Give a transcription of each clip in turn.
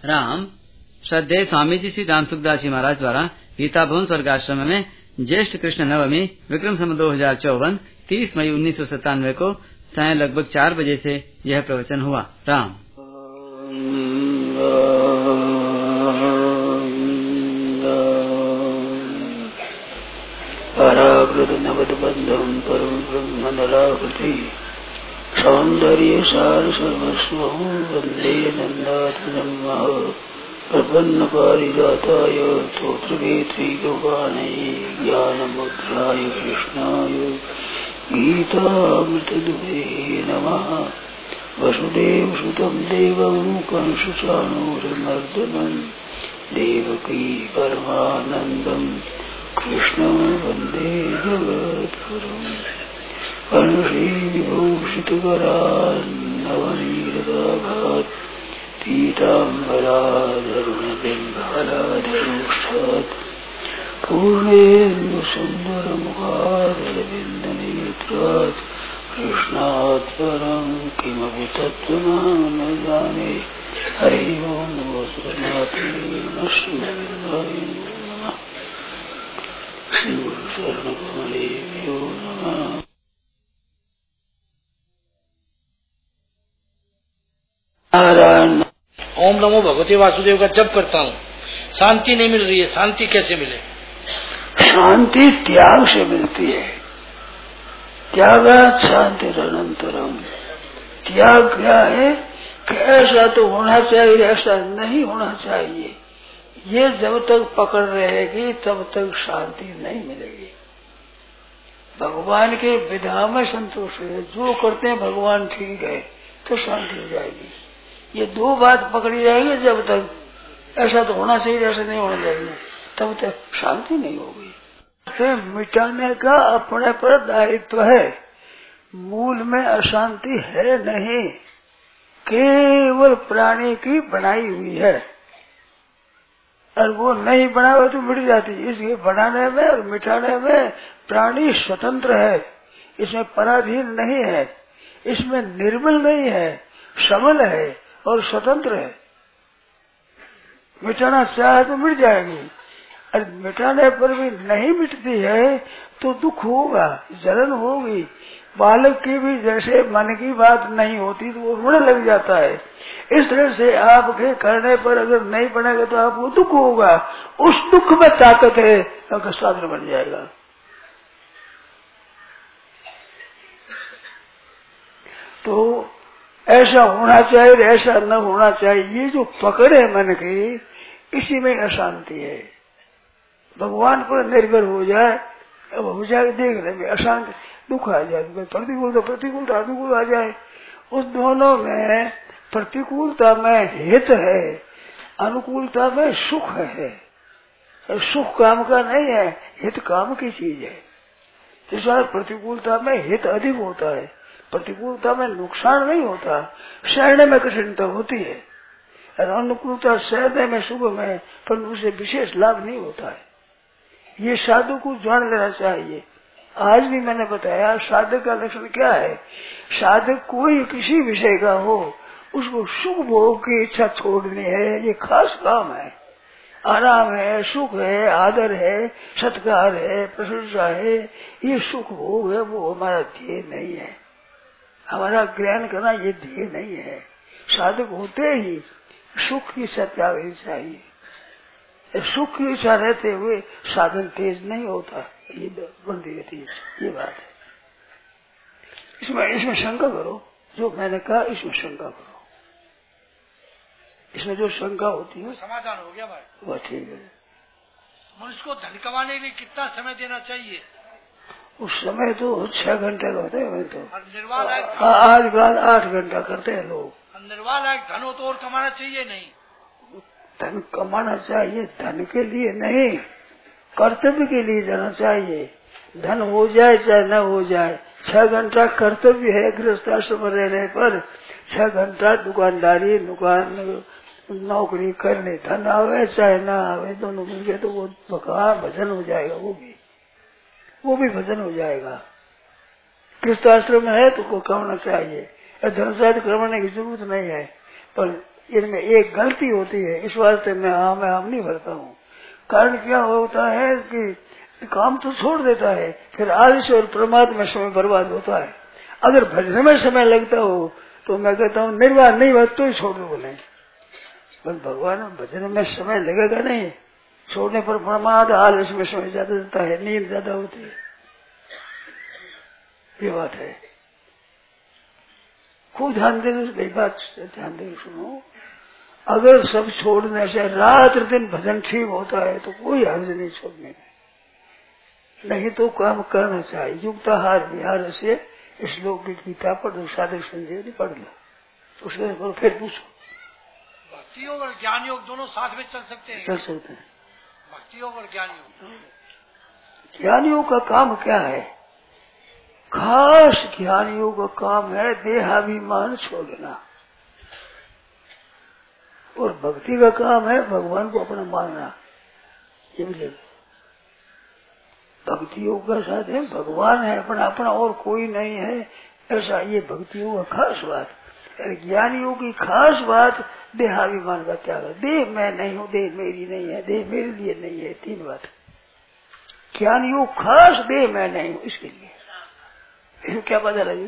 राम श्रद्धेय स्वामी जी श्री राम सुखदास जी महाराज द्वारा गीता भवन स्वर्गाश्रम में ज्येष्ठ कृष्ण नवमी विक्रम संवत 2054 30 मई 1997 को सायं लगभग 4 बजे से यह प्रवचन हुआ। राम पराकृत नवद बंधम परम ब्रह्म नराकृति सौंदर्य सार सर्वस्व वंदे नंदात्मजं प्रपन्न पारिजाताय स्तोत्रवेत्री गोपाणये ज्ञानमुद्राय कृष्णाय गीतामृतदुहे नमः। वसुदेवसुतं देवं कंसचाणूरमर्दनं देवकी परमानन्दं कृष्णं वन्दे जगद्गुरुम्। अनुषीविभूषितकरान्नवनीरदाभात् पीताम्बराधरुणबिम्बालाधरुष्ठात् पूर्णेन्दुसुन्दरमुखारविन्दनेत्रात् कृष्णात् परं किमपि तत्त्वं न जाने। हरि ओं नमो श्रीनाथे श्रीगोविन्दाय नमः। श्रीगुरुचरणकमलेभ्यो नमः। ओम नमो भगवते वासुदेव का जप करता हूँ, शांति नहीं मिल रही है। शांति कैसे मिले? शांति त्याग से मिलती है। त्यागात् शांति अनंतरम। त्याग क्या है कि ऐसा तो होना चाहिए, ऐसा नहीं होना चाहिए। ये जब तक पकड़ रहेगी तब तक शांति नहीं मिलेगी। भगवान के विधा में संतोष है, जो करते हैं भगवान ठीक है तो शांति हो जाएगी। ये दो बात पकड़ी जाएगी, जब तक ऐसा तो होना चाहिए ऐसा नहीं होना चाहिए तब तक शांति नहीं होगी। तो मिटाने का अपने पर दायित्व है। मूल में अशांति है नहीं, केवल प्राणी की बनाई हुई है और वो नहीं बना हुआ तो मिट जाती। इसलिए बनाने में और मिटाने में प्राणी स्वतंत्र है, इसमें पराधीन नहीं है, इसमें निर्बल नहीं है, सबल है और स्वतंत्र है। मिटाना चाहे तो मिट जाएगी, और मिटाने पर भी नहीं मिटती है तो दुख होगा, जलन होगी। बालक की भी जैसे मन की बात नहीं होती तो वो रोने लग जाता है। इस तरह से आपके करने पर अगर नहीं बनेगा तो आपको दुख होगा। उस दुख में ताकत है, आपका साधन बन जाएगा। तो ऐसा होना चाहिए, ऐसा न होना चाहिए, ये जो पकड़ है मन की, इसी में अशांति है। भगवान पर निर्भर हो जाए, अब हो जाए देखने में अशांति, दुख आ जाए, प्रतिकूलता प्रतिकूलता अनुकूल आ जाए। उस दोनों में प्रतिकूलता में हित है, अनुकूलता में सुख है। सुख काम का नहीं है, हित काम की चीज है। इस बार प्रतिकूलता में हित अधिक होता है, प्रतिकूलता में नुकसान नहीं होता। सहने में कठिनता होती है और अनुकूलता सहने में सुख में, पर उसे विशेष लाभ नहीं होता है। ये साधु को जान लेना चाहिए। आज भी मैंने बताया साधक का लक्षण क्या है। साधक कोई किसी विषय का हो, उसको सुख भोग की इच्छा छोड़नी है, ये खास काम है। आराम है, सुख है, आदर है, सत्कार है, प्रशंसा है, ये सुख भोग है, वो हमारा ध्येय नहीं है। हमारा ज्ञान करना ये ध्येय नहीं है। साधक होते ही सुख की सत्याग चाहिए। सुख की इच्छा रहते हुए साधन तेज नहीं होता, ये बनती रहती है। ये बात है। इसमें शंका करो, जो मैंने कहा इसमें शंका करो। इसमें जो शंका होती है समाधान हो गया भाई, वह ठीक है। मनुष्य को धन कमाने के लिए कितना समय देना चाहिए? उस समय तो 6 घंटे का होता है। तो निर्वाह आजकल 8 घंटा करते हैं लोग। निर्वाह लायक धन हो तो और कमाना चाहिए नहीं? धन कमाना चाहिए, धन के लिए नहीं, कर्तव्य के लिए जाना चाहिए। धन हो जाए चाहे न हो जाए, 6 घंटा कर्तव्य है। गृहस्थ आश्रम रहने पर 6 घंटा दुकानदारी, दुकान नौकरी करने, धन आवे चाहे न आवे, दोनों मिलके तो वो भजन हो जाएगा। वो भी भजन हो जाएगा। गृहस्थ आश्रम है तो को करना चाहिए, धन शायद करवाने की जरूरत नहीं है, पर इनमें एक गलती होती है, इस वास्ते मैं आम नहीं भरता हूँ। कारण क्या होता है कि काम तो छोड़ देता है, फिर आलस और प्रमाद में समय बर्बाद होता है। अगर भजन में समय लगता हो तो मैं कहता हूँ निर्वाह नहीं बात तो ही छोड़ दो बोले, बस भगवान भजन में समय लगेगा नहीं, छोड़ने पर प्रमाद आलस में समय ज्यादा देता है, नींद ज्यादा होती है, ये बात है। खूब ध्यान देने बात ध्यान देकर सुनो। अगर सब छोड़ने से रात दिन भजन ठीक होता है तो कोई हर्ज नहीं छोड़ने में, नहीं तो काम करना चाहिए। युक्ताहार विहार से इस लोक की गीता पढ़ दो, साधक संजीवनी पढ़ लो, उसके फिर पूछो। भक्ति योग और ज्ञान योग दोनों साथ में चल सकते हैं? चल सकते हैं। भक्ति योग और ज्ञान योग, ज्ञान योग का काम क्या है? खास ज्ञान योग का काम है देहाभिमान छोड़ना, और भक्ति का काम है भगवान को अपना मानना। ये भी भक्ति योग का साथ है भगवान है अपना अपना और कोई नहीं है, ऐसा ये भक्ति योग का खास बात। ज्ञान योग की खास बात देहाभिमान का त्याग है। देह मैं नहीं हूँ, देह मेरी नहीं है, देह मेरे लिए नहीं है, तीन बात। ज्ञान योग खास देह मैं नहीं हूँ इसके लिए। इसमें क्या पता लगी?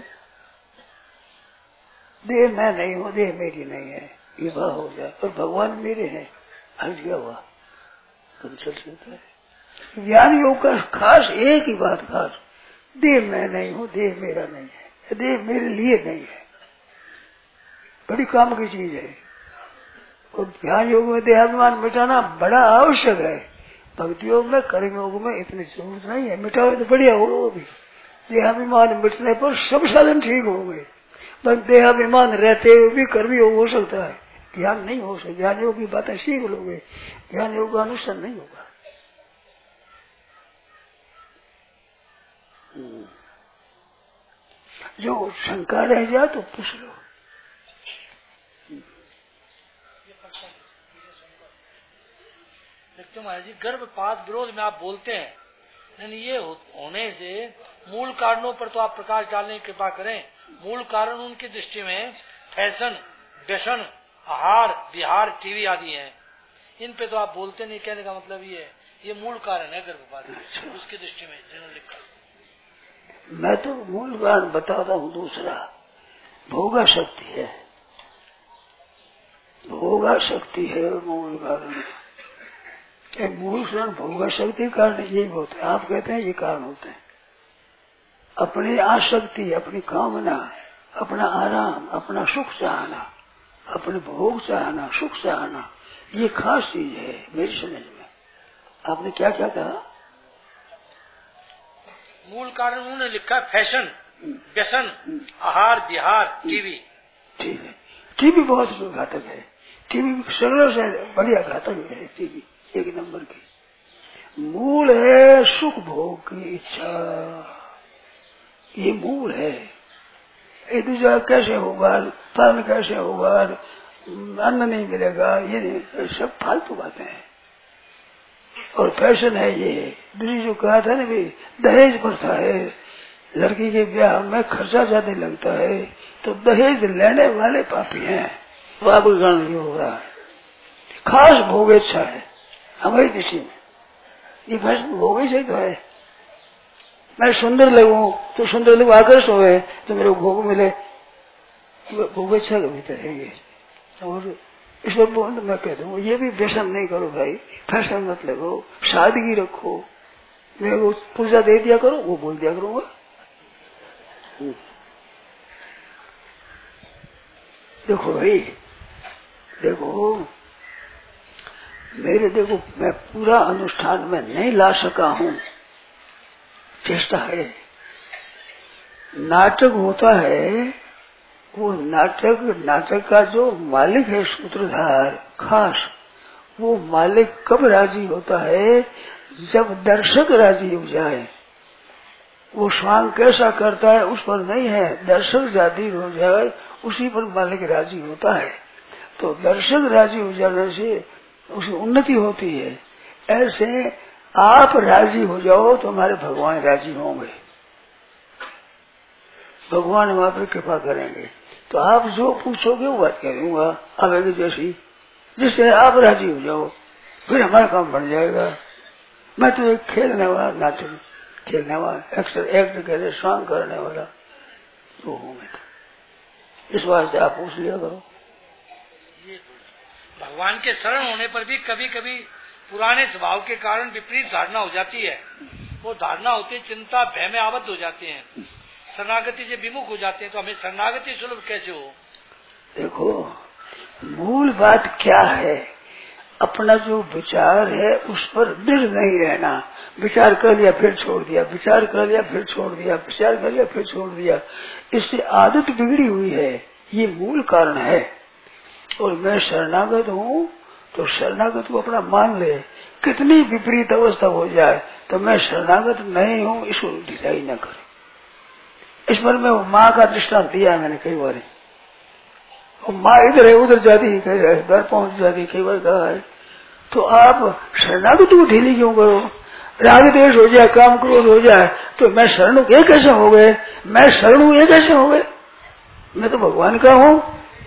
देह मैं नहीं हूँ, देह मेरी नहीं है, ये भाव हो जाए और भगवान मेरे हैं, हर्ज क्या हुआ? तुम चल सकता है। ज्ञान योग का खास एक ही बात खास, देह मैं नहीं हूँ, देह मेरा नहीं है, देह मेरे लिए नहीं है, बड़ी काम की चीज है। और ज्ञान योग में देहाभिमान मिटाना बड़ा आवश्यक है। भक्ति योग में कर्म योग में इतनी जरूरत नहीं है, मिटाओ तो बढ़िया हो। वो भी देहाभिमान मिटने पर सब साधन ठीक हो गए, पर देहाभिमान रहते हुए भी कर्म योग हो सकता है, ज्ञान नहीं हो सकता। ज्ञान योग की बातें सीख लोगे, ज्ञान योग का अनुष्ठान नहीं होगा। जो शंका रह जाए तो पूछ लो। देखते महाराज जी, गर्भपात विरोध में आप बोलते हैं, यानी ये होने से मूल कारणों पर तो आप प्रकाश डालने की कृपा करें। मूल कारण उनकी दृष्टि में फैशन, व्यसन, आहार, विहार, टीवी आदि हैं। इन पे तो आप बोलते नहीं, कहने का मतलब ये मूल कारण है गर्भपात उसकी दृष्टि में जिन्होंने लिखा। मैं तो मूल कारण बताता हूँ दूसरा, भोगा शक्ति है, भोगा शक्ति है मूल कारण। मूल कारण भोगा शक्ति कारण यही होते हैं। आप कहते हैं ये कारण होते हैं। अपनी आसक्ति, अपनी कामना, अपना आराम, अपना सुख चाहना, अपने भोग चाहना, सुख चाहना, ये खास चीज है मेरी समझ में। आपने क्या क्या कहा? मूल कारण उन्होंने लिखा फैशन, व्यसन, आहार, विहार, टीवी। ठीक है, टीवी बहुत घातक है। टीवी सगलों से बढ़िया घातक है। टीवी एक नंबर की। मूल है सुख भोग की इच्छा, ये मूल है। ये दूसरा कैसे होगा, पालन कैसे होगा, अन्न नहीं मिलेगा, ये सब फालतू बातें हैं। और फैशन है ये। दूसरी जो कहा था ना भी दहेज प्रथा है, लड़की के ब्याह में खर्चा ज्यादा लगता है तो दहेज लेने वाले पापी हैं, वो आपका गण नहीं होगा। खास भोग इच्छा है हमारी दृष्टि में, ये फैशन भोग ही से तो है। मैं सुंदर लगूं तो सुंदर लोग आकर्षण हुए तो मेरे को भोग मिले, भोग इच्छा का भीतर है ये। और इस पर मैं कह दूँ ये भी व्यसन नहीं करो भाई, फैशन मत लगो, सादगी रखो। मेरे को पूजा दे दिया करो, वो बोल दिया करूंगा। देखो भाई, देखो देखो मैं पूरा अनुष्ठान में नहीं ला सका हूँ, चेष्टा है। नाटक होता है, वो नाटक का जो मालिक है सूत्रधार खास, वो मालिक कब राजी होता है? जब दर्शक राजी हो जाए। वो स्वांग कैसा करता है उस पर नहीं है, दर्शक राजी हो जाए उसी पर मालिक राजी होता है। तो दर्शक राजी हो जाने से उसकी उन्नति होती है। ऐसे आप राजी हो जाओ तो हमारे भगवान राजी होंगे, भगवान हमारे पर कृपा करेंगे। तो आप जो पूछोगे वो बात कह दूंगा आवेगी जैसी, जिससे आप राजी हो जाओ, फिर हमारा काम बन जाएगा। मैं तो एक खेलने वाला, नाटक खेलने वाला, एक्ट करे, सॉन्ग करने वाला तो हूँ मैं तो। इस बात से आप पूछ लिया करो। भगवान के शरण होने पर भी कभी कभी पुराने स्वभाव के कारण विपरीत धारणा हो जाती है। वो धारणा होती है, चिंता भय में आबद्ध हो जाते हैं, शरणागति से विमुख हो जाते हैं। तो हमें शरणागति सुलभ कैसे हो? देखो मूल बात क्या है, अपना जो विचार है उस पर दृढ़ नहीं रहना। विचार कर लिया फिर छोड़ दिया, विचार कर लिया फिर छोड़ दिया, विचार कर लिया फिर छोड़ दिया, इससे आदत बिगड़ी हुई है, ये मूल कारण है। और मैं शरणागत हूँ तो शरणागत को अपना मान ले, कितनी विपरीत अवस्था हो जाए तो मैं शरणागत नहीं हूँ, इसको ढिलाई न करे। इस पर मैं माँ का दृष्टांत दिया मैंने कई बार। माँ इधर है उधर जाती है, कई घर पहुंच जाती, कई बार कहा है। तो आप शरणागत को ढीली क्यों करो? राग देश हो जाए, काम क्रोध हो जाए तो मैं शरण ये कैसे हो गए? मैं शरण हूँ ये कैसे हो गए? मैं तो भगवान का हूँ।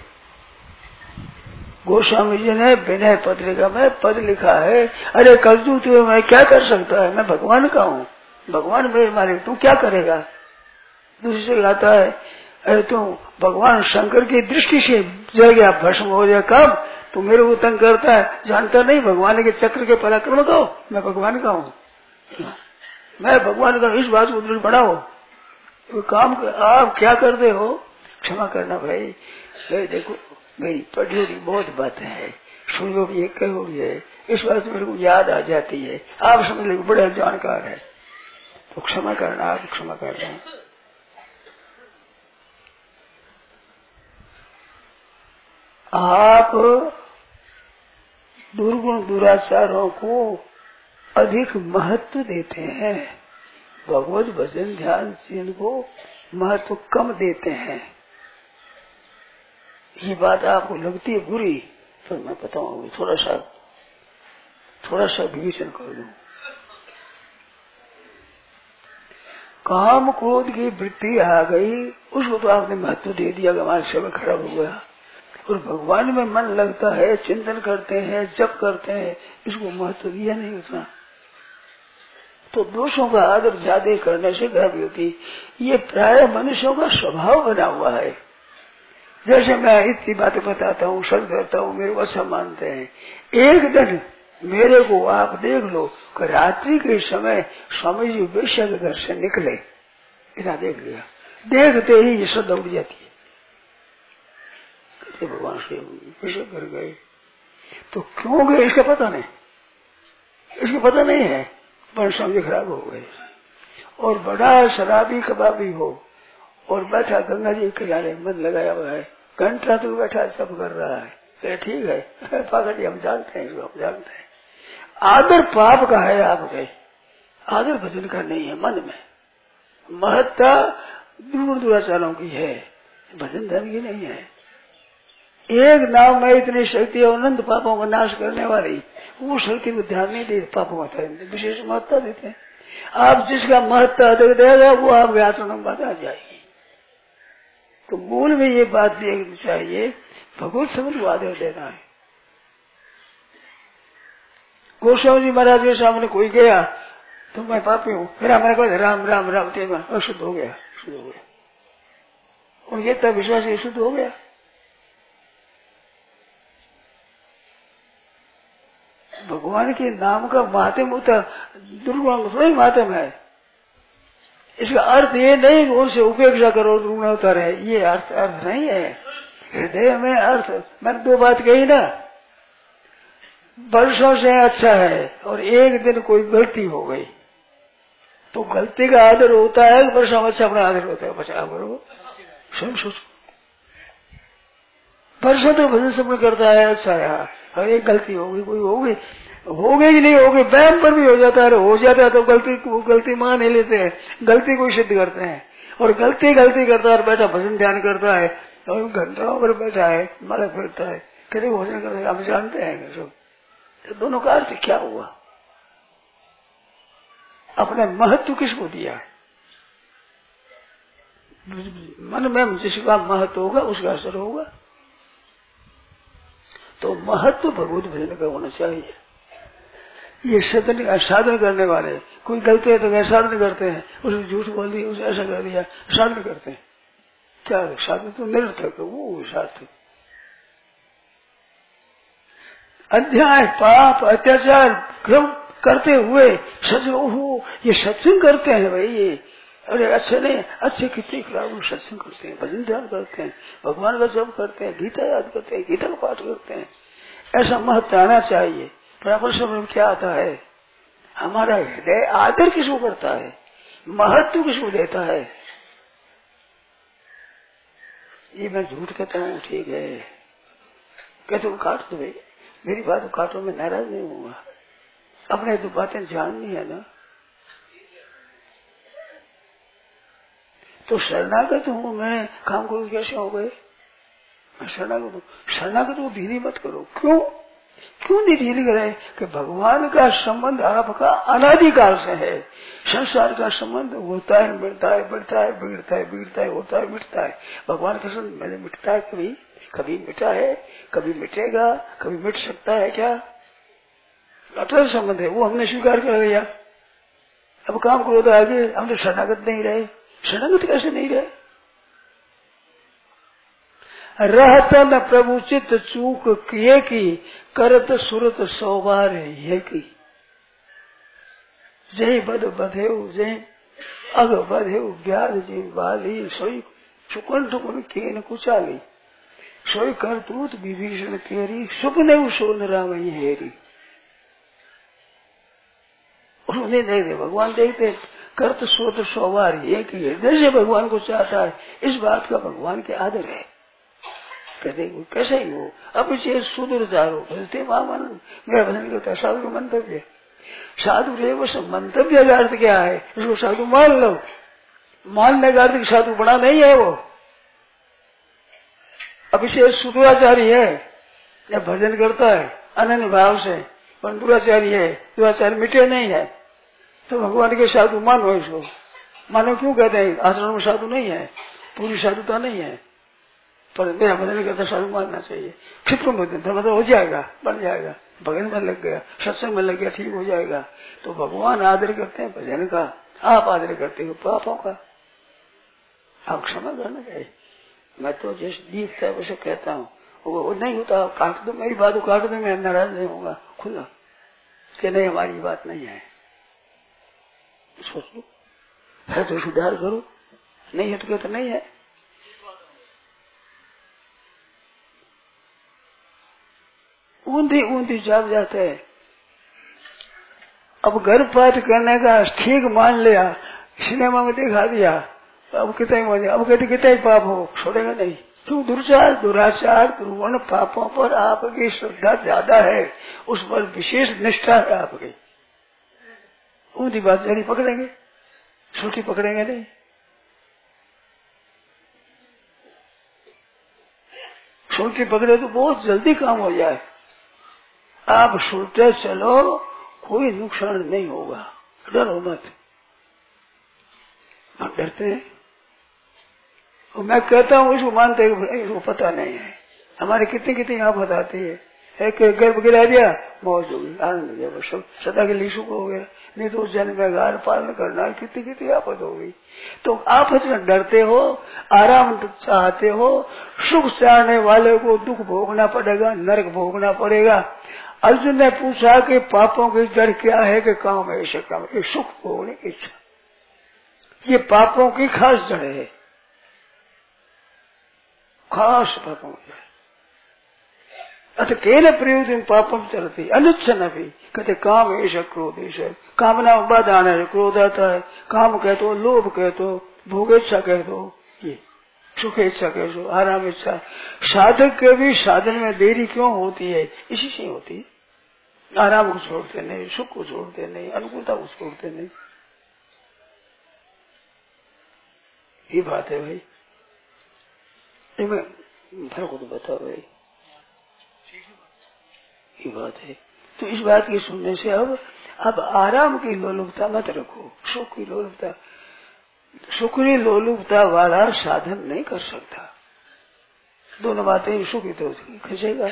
गोस्वामी जी ने विनय पत्रिका में पद लिखा है, अरे कलजू तो मैं क्या कर सकता है, मैं भगवान का हूँ, भगवान मेरे मालिक, तू क्या करेगा? दूसरे से आता है, अरे तू भगवान शंकर की दृष्टि से जल गया, भस्म हो गया, काम तू मेरे को तंग करता है, जानता नहीं भगवान के चक्र के पराक्रम का हो, मैं भगवान का हूँ, मैं भगवान का। इस बात को दृढ़ बढ़ाओ। तो काम आप क्या करते हो? क्षमा करना भाई, देखो मेरी पढ़ी हुई बहुत बातें हैं, सुनो भी है, कहो भी है, इस बात मेरे को याद आ जाती है, आप समझ लो बड़ा जानकार है, तो क्षमा करना, आप क्षमा करना। आप दुर्गुण दुराचारों को अधिक महत्व देते हैं, भगवत भजन ध्यान इनको महत्व कम देते हैं। ये बात आपको लगती है बुरी, तो मैं बताऊंगी, थोड़ा सा विवेचन कर दूं। काम क्रोध की वृत्ति आ गई, उसको तो आपने महत्व दे दिया कि हमारा समय खराब हो गया। और भगवान में मन लगता है, चिंतन करते हैं, जप करते हैं, इसको महत्व दिया नहीं उतना। तो दोषों का आदर ज्यादा करने से खराबी होती। ये प्राय मनुष्यों का स्वभाव बना हुआ है। जैसे मैं इतनी बातें बताता हूँ, सच करता हूँ, मेरे को अच्छा मानते हैं। एक दिन मेरे को आप देख लो कि रात्रि के समय स्वामी जी वेश्या के घर से निकले, इतना देख लिया, देखते ही ये सब दौड़ जाती है, कहते भगवान से वेश्या घर गए। तो क्यों गए इसका पता नहीं, इसको पता नहीं है, पर स्वामी खराब हो गए। और बड़ा शराबी कबाबी हो और बैठा गंगा जी के किनारे मन लगाया हुआ है, घंटा तो बैठा सब कर रहा है, ठीक है पागल, हम जानते हैं इसको, हम जानते हैं। आदर पाप का है आपके, आदर भजन का नहीं है। मन में महत्ता दूर दुराचारों की है, भजन धन की नहीं है। एक नाम में इतनी शक्ति है अनंत पापों का नाश करने वाली, वो शक्ति को ध्यान नहीं दे, पापों का विशेष महत्ता देते हैं। आप जिसका महत्ता अधिक देगा वो आपके आचरण में बात आ जाएगी। तो मूल में ये बात देखनी चाहिए, भगवत समझ को आदर देना है। गोस्वामी जी महाराज के सामने कोई गया तो मैं पापी हूँ, फिर हमारे को राम राम राम तेरा अशुद्ध हो गया, शुद्ध हो गया, उनके तब विश्वास शुद्ध हो गया। भगवान के नाम का माध्यम होता दुर्गुण थोड़ा ही माध्यम है। इसका अर्थ ये नहीं कि उनसे उपेक्षा करो दुर्गुण होता रहे, ये अर्थ नहीं है। हृदय में अर्थ, मैंने दो बात कही ना, वर्षों से अच्छा है और एक दिन कोई गलती हो गई तो गलती का आदर होता है, वर्षों में अच्छा अपना आदर होता है। बचा करो, स्वयं सोचो, वर्षों तो भजन समझ करता है, अच्छा है, और एक गलती हो गई, कोई हो गई कि नहीं हो गई, वहम पर भी हो जाता है, हो जाता है तो गलती मान ही लेते हैं, गलती को सिद्ध करते हैं। और गलती करता है, बैठा भजन ध्यान करता है और घंटों पर बैठा है, माला फिरता है, कभी भोजन करता है, आप जानते हैं सब। तो दोनों का अर्थ क्या हुआ? अपने महत्व किसको दिया? मन में जिसका महत्व होगा उसका असर होगा। तो महत्व भगवत भजन का होना चाहिए। ये साधन करने वाले कोई गलती है तो क्या साधन करते हैं, उसने झूठ बोल दिया, उसने ऐसा कर दिया, साधन करते हैं। क्या साधन तो निरर्थक है, वो सार्थक। अध्याय पाप अत्याचार करते हुए सत्संग, ये सत्संग करते हैं भाई, ये अरे अच्छे नहीं, अच्छे कितने खराब सत्संग करते हैं, भजन ध्यान करते हैं, भगवान का जप करते हैं, गीता याद करते हैं, गीता का पाठ करते हैं। ऐसा महत्व आना चाहिए। पर क्या आता है, हमारा हृदय आदर किसको करता है, महत्व किसको देता है। ये मैं झूठ कहता हूँ, ठीक है, कहते हो काट दो भाई, मेरी बात काटो, मैं नाराज नहीं हूँगा। अपने तो बातें जाननी है ना। तो शरणागत हूँ मैं, काम करूँ कैसे हो गए, मैं शरणागत हूँ। शरणागत को ढीली मत करो। क्यों नहीं ढीली करे कि भगवान का संबंध आपका अनादिकाल से है। संसार का संबंध होता है, मिटता है, बढ़ता है, बिगड़ता है, बिगड़ता है, होता है, मिटता है। भगवान का संबंध मैंने मिटता है, कभी मिटा है, कभी मिटेगा, कभी मिट सकता है। क्या अटल संबंध है, वो हमने स्वीकार कर लिया। अब काम करो तो आगे हम तो शरणागत नहीं रहे। शरणागत कैसे नहीं रहे, रहता न प्रभु चित चूक किए की, करत सुरत सौबार ये की। जय बद बधेव जय अग बधेव ब्याज जी बाली, सोई चुकन टुकन केन कुचाली, सोई करतूत विभीषण केरी, सुपने सोन राम हेरी। उन्हें नहीं दे, भगवान देखते करत सुरत सौबार एक ही हृदय से भगवान को चाहता है। इस बात का भगवान के आदर है। कहते कैसे ही हो, अब इसे सुदूरचारो बोलते मामन मेरा भजन करता है। साधु का मंतव्य, साधु रे वो मंतव्य का अर्थ क्या है, इसको साधु मान लो। मानने का अर्थ साधु बड़ा नहीं है वो। अब इसे सुदूराचारी है या भजन करता है अनन्य भाव से, पर दुराचारी है, दुराचार मिटे नहीं है, तो भगवान के साधु मानो। इसको मानो क्यों कहते हैं, आचरण में साधु नहीं है, पूरी साधुता नहीं है, पर मेरा भजन करता साधु मानना चाहिए। क्षिप्र भजन धर्म हो जाएगा, बन जाएगा, भजन में लग गया, सत्संग में लग गया, ठीक हो जाएगा। तो भगवान आदर करते हैं भजन का, आप आदर करते हो पापों का। आप क्षमा करना चाहिए। मैं तो जैसे दिखता है वैसे कहता हूँ, वो नहीं होता काट दो, मेरी बात काट दो, मैं नाराज नहीं होगा खुला कि नहीं हमारी बात नहीं है। सोच लो, है तो सुधार करो, नहीं है तो कहते नहीं है। ऊंधी जाप जाते हैं। अब घर पाठ करने का ठीक मान लिया, सिनेमा में दिखा दिया, अब कितना ही मान लिया, अब कहते कितना ही पाप हो, छोड़ेगा नहीं। क्यों, दुराचार दुर्गुण पापों पर आपकी श्रद्धा ज्यादा है, उस पर विशेष निष्ठा है आपकी। ऊंधी बात जड़ी पकड़ेंगे, छोटी पकड़ेंगे नहीं। छोटी पकड़े तो बहुत जल्दी काम हो जाए। आप सुनते चलो, कोई नुकसान नहीं होगा, डरो मत। आप डरते हैं, और मैं कहता हूँ इसको मानते हैं, इसको पता नहीं है। हमारे कितनी आफत आती है, एक गर्भ गिरा दिया, मौज हो गई, आनंद हो गया, बस सदा के लिए सुख हो गया। नहीं तो जन्म में गार पालन करना, कितनी आफत हो गई। तो आफत में डरते हो, आराम चाहते हो, सुख चाहने वाले को दुख भोगना पड़ेगा, नरक भोगना पड़ेगा। अर्जुन ने पूछा कि पापों की जड़ क्या है, कि काम है, ऐसे काम है, सुख भोगने की इच्छा, ये पापों की खास जड़ है, खास पापों की जड़। अत केन प्रयोजन पापम चलती अनुच्छन भी, कहते काम ऐसा क्रोध ऐसा, कामना बाधा आना है, क्रोध आता है, काम कह दो, लोभ कह दो, भोग इच्छा कह दो, ये सुख इच्छा कह दो, आराम इच्छा। साधक के भी साधन में देरी क्यों होती है, इसी से होती है। आराम को छोड़ते नहीं, सुख को छोड़ते नहीं, अनुकूलता को छोड़ते नहीं। ये बात है भाई, फर्क को तो बताओ भाई, ये बात है। तो इस बात की सुनने से अब आराम की लोलुपता मत रखो, सुख की लोलुपता सुखनी लोलुपता वाला साधन नहीं कर सकता। दोनों बातें सुखी तो खसेगा।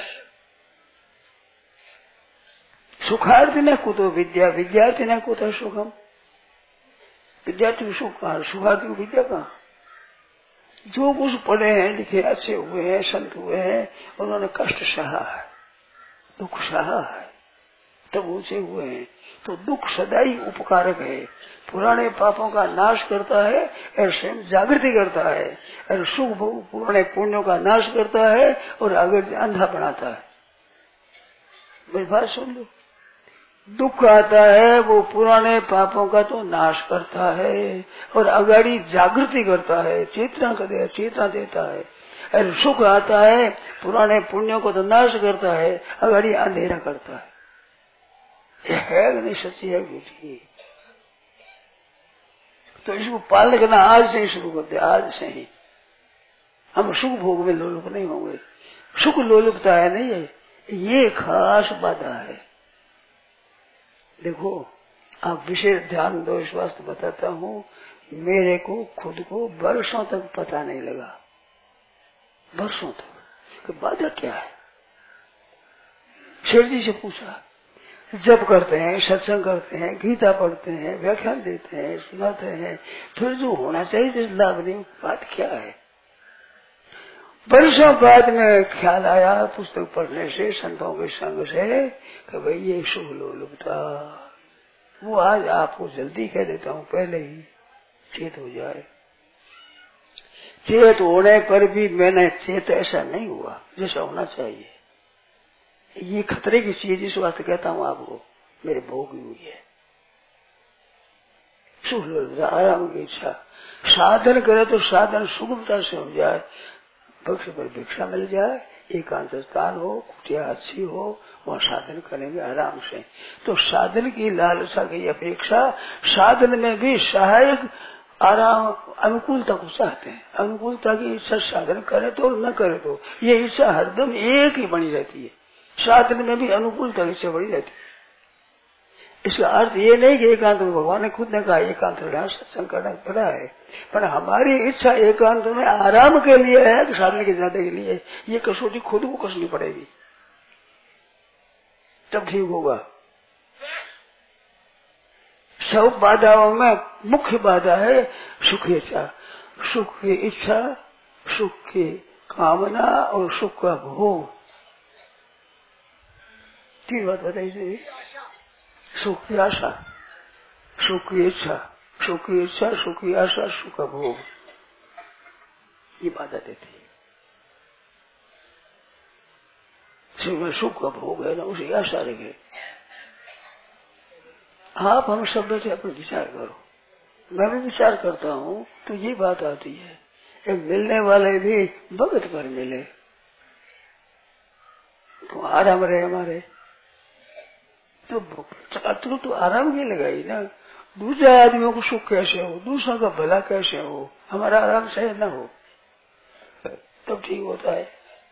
सुखार्थी न कुतो विद्या, विद्यार्थी न कुतो सुखम। विद्यार्थी को सुख कहाँ, सुखार्थी को विद्या कहाँ। जो कुछ पढ़े हैं, लिखे, अच्छे हुए हैं, संत हुए हैं, उन्होंने कष्ट सहा है, दुख सहा है, तब ऊंचे हुए हैं। तो दुख सदा ही उपकारक है, पुराने पापों का नाश करता है और स्वयं जागृति करता है, और सुख पुराने पुण्यों का नाश करता है और आगे अंधा बनाता है। मेरी बात सुन लो, दुख आता है वो पुराने पापों का तो नाश करता है और अगाड़ी जागृति करता है, चेतना देता है। और सुख आता है पुराने पुण्यों को तो नाश करता है, अगाड़ी अंधेरा करता है। ये है नहीं, सच्ची है झूठी। तो इसको पालन करना आज से ही शुरू करते, आज से ही। हम सुख भोग में लोलुप नहीं होंगे। सुख लोलुपता है नहीं है, ये खास बाधा है। देखो, आप विशेष ध्यान दो, इस वास्ते बताता हूँ। मेरे को खुद को वर्षों तक पता नहीं लगा, वर्षों तक, कि बाधा क्या है। शेर जी से पूछा, जब करते हैं, सत्संग करते हैं, गीता पढ़ते हैं, व्याख्यान देते हैं, सुनाते हैं, फिर जो होना चाहिए जिस लाभ नहीं, बात क्या है। वर्षों बाद में ख्याल आया पुस्तक पढ़ने से, संतों के संग से, कि भाई ये शुभ लोलुपता। वो आज आपको जल्दी कह देता हूँ, पहले ही चेत हो जाए। चेत होने पर भी मैंने चेत ऐसा नहीं हुआ जैसा होना चाहिए। ये खतरे की चीज, इस वास्ते कहता हूँ आपको, मेरे भोग हुई है। शुभ लोलुपता, आराम की इच्छा। साधन करे तो साधन सुगमता से हो जाए, पक्ष पर भिक्षा मिल जाए, एकांत स्थान हो, कुटिया अच्छी हो, वहाँ साधन करेंगे आराम से। तो साधन की लालसा की अपेक्षा साधन में भी सहायक आराम अनुकूलता को चाहते हैं। अनुकूलता की इच्छा साधन करे तो न करे तो, ये इच्छा हरदम एक ही बनी रहती है। साधन में भी अनुकूलता की इच्छा बनी रहती है। इसका अर्थ ये नहीं कि एकांत में, भगवान ने खुद ने कहा एकांत रहना सत्संग करना पड़ा है, पर हमारी इच्छा एकांत में आराम के लिए है कि साधन के ज्यादा के लिए। ये कसौटी खुद को कसनी पड़ेगी, तब ठीक होगा। सब बाधाओं में मुख्य बाधा है सुख इच्छा। सुख की इच्छा, सुख की कामना और सुख का भोग, तीन बात बताइए। सुख की आशा, सुख की इच्छा, सुख की इच्छा, सुख की आशा, सुख का भोग, ये बाधा देती है। सुख का भोग है ना, उसे आशा रखे। आप हम सब बैठे अपने विचार करो, मैं भी विचार करता हूँ, तो ये बात आती है, मिलने वाले भी भगत पर मिले तो आराम रहे हमारे, तो आराम की लगाई ना। दूसरे आदमियों को सुख कैसे हो, दूसरों का भला कैसे हो, हमारा आराम सही न हो, तब ठीक होता है।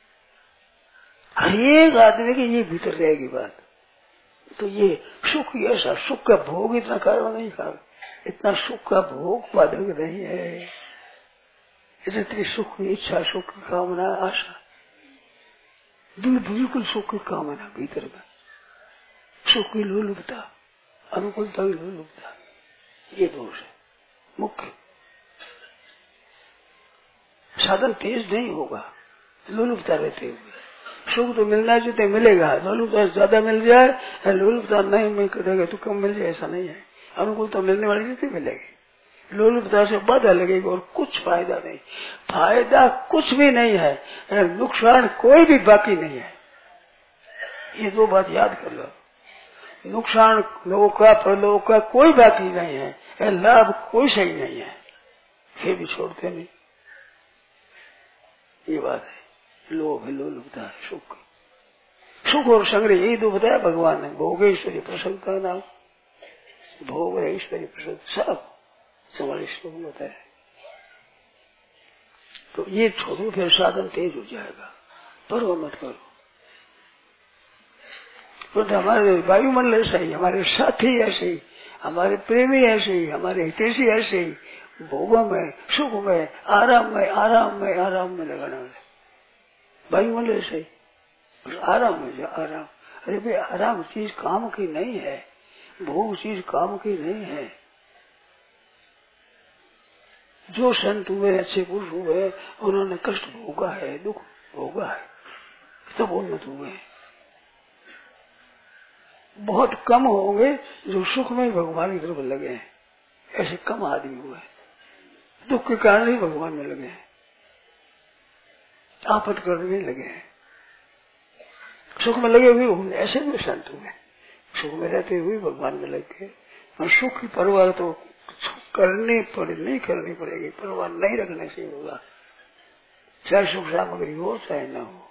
हर एक आदमी की ये भीतर रहेगी बात। तो ये सुख, ऐसा सुख का भोग इतना कारण नहीं था, इतना सुख का भोग बाधक नहीं है। इतनी सुख की इच्छा, सुख की कामना, आशा, बिल्कुल सुख की कामना भीतर में, सुख की लोलुपता, अनुकूलता की लोलुपता, ये दोष है मुख्य। साधन तेज नहीं होगा लोलुपता रहते हुए। सुख तो मिलना चाहिए, मिलेगा। लोलुपता ज्यादा मिल जाए, लोलुपता नहीं मिल करेगा तो कम मिल जाए, ऐसा नहीं है। अनुकूलता मिलने वाली जितनी मिलेगी, लोलुपता से बाधा लगेगी और कुछ फायदा नहीं। फायदा कुछ भी नहीं है, नुकसान कोई भी बाकी नहीं है। ये दो बात याद कर लो। नुकसान लोगों का, परलोक का कोई बाकी नहीं है, लाभ कोई सही नहीं है, फिर भी छोड़ते नहीं। ये बात है। लोभ है, लोलुपता है, सुख, सुख और संग्रह, यही दो बताया भगवान ने। भोग ऐश्वर्य प्रसन्नता नाम, भोग ऐश्वर्य प्रसन्नता सब हमारे श्लोक में बताया। तो ये छोड़ो, फिर साधन तेज हो जाएगा। करो मत करो, तो हमारे वायुमंडल ऐसा ही, हमारे साथी ऐसे ही, हमारे प्रेमी ऐसे ही, हमारे हितैषी ऐसे ही, भोगों में, सुख में, आराम में, आराम में, आराम में लगाना है भाई। बोले सही, आराम में जो आराम। अरे भाई आराम चीज काम की नहीं है, भोग चीज काम की नहीं है। जो संत हुए, अच्छे पुरुष हुए, उन्होंने कष्ट भोगा है, दुख भोगा है, तब उन्नत हुए। बहुत कम होंगे जो सुख में ही भगवान की तरफ लगे हैं, ऐसे कम आदमी हुए। दुख के कारण ही भगवान में लगे हैं, आपत करने में लगे हैं। सुख में लगे हुए होंगे, ऐसे भी संत हुए, सुख में रहते हुए भगवान में लगे। और सुख की परवाह तो करनी पड़े, नहीं करनी पड़ेगी, परवाह नहीं रखने से होगा, चाहे सुख सामग्री हो चाहे न हो।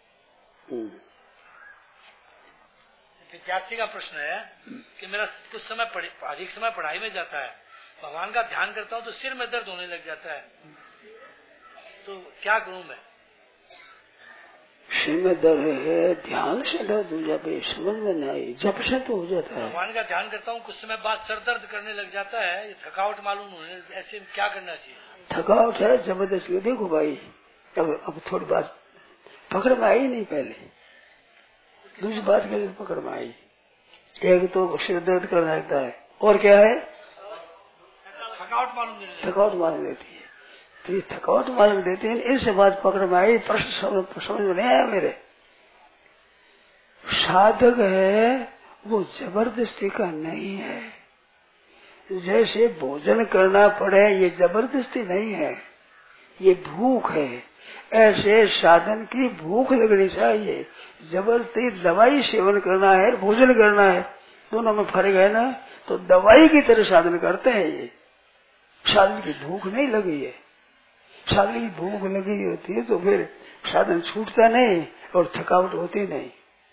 विद्यार्थी का प्रश्न है कि मेरा कुछ समय अधिक समय पढ़ाई में जाता है, भगवान का ध्यान करता हूँ तो सिर में दर्द होने लग जाता है, तो क्या करूं मैं? सिर में दर्द है, ध्यान से दर्द हो जाता, समझ में नहीं, जब से तो हो जाता है। भगवान का ध्यान करता हूँ, कुछ समय बाद सर दर्द करने लग जाता है, ये थकावट मालूम होने, ऐसे क्या करना चाहिए? थकावट है जबरदस्ती। देखो भाई, अब थोड़ी बात पकड़ में आई नहीं, पहले दूसरी बात के पकड़ में आई। एक तो सिर दर्द करना लगता है, और क्या है? थकावट मालूम देती है। तो ये थकावट मालूम देती है, इससे बात पकड़ में आई। प्रश्न समझ में नहीं आया मेरे। साधक है वो जबरदस्ती का नहीं है। जैसे भोजन करना पड़े ये जबरदस्ती नहीं है, ये भूख है। ऐसे साधन की भूख लगनी चाहिए। जबरदस्ती दवाई सेवन करना है, भोजन करना है, दोनों में फर्क है ना। तो दवाई की तरह साधन करते हैं, ये साधन की भूख नहीं लगी है। साधन की भूख लगी होती है तो फिर साधन छूटता नहीं और थकावट होती नहीं।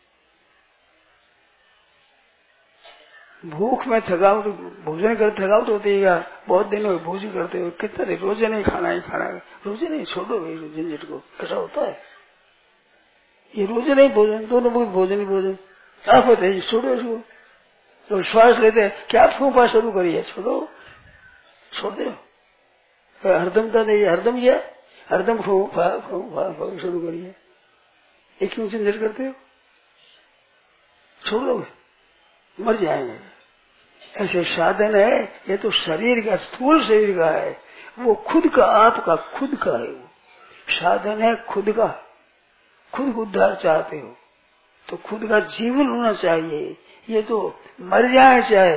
भूख में थकावट, भोजन कर थकावट होती है यार। बहुत दिन में भोजन करते हो, कितने रोजे नहीं खाना ही खाना, रोजे नहीं, छोड़ो झंझट को, ऐसा होता है। ये रोजे नहीं भोजन, दोनों भोजन ही भोजन, आप होते हैं, छोड़ो इसको। तो श्वास लेते हैं, क्या फूंपा शुरू करिए, छोड़ो, छोड़ दो। हरदम था नहीं, हरदम किया, हरदम फूंपा शुरू करिए। एक क्यों झंझट करते हो, छोड़ दो, मर जाएंगे। ऐसे साधन है, ये तो शरीर का, स्थूल शरीर का है, वो खुद का, आपका खुद का है। वो साधन है खुद का, खुद को उद्धार चाहते हो तो खुद का जीवन होना चाहिए। ये तो मर जाए चाहे।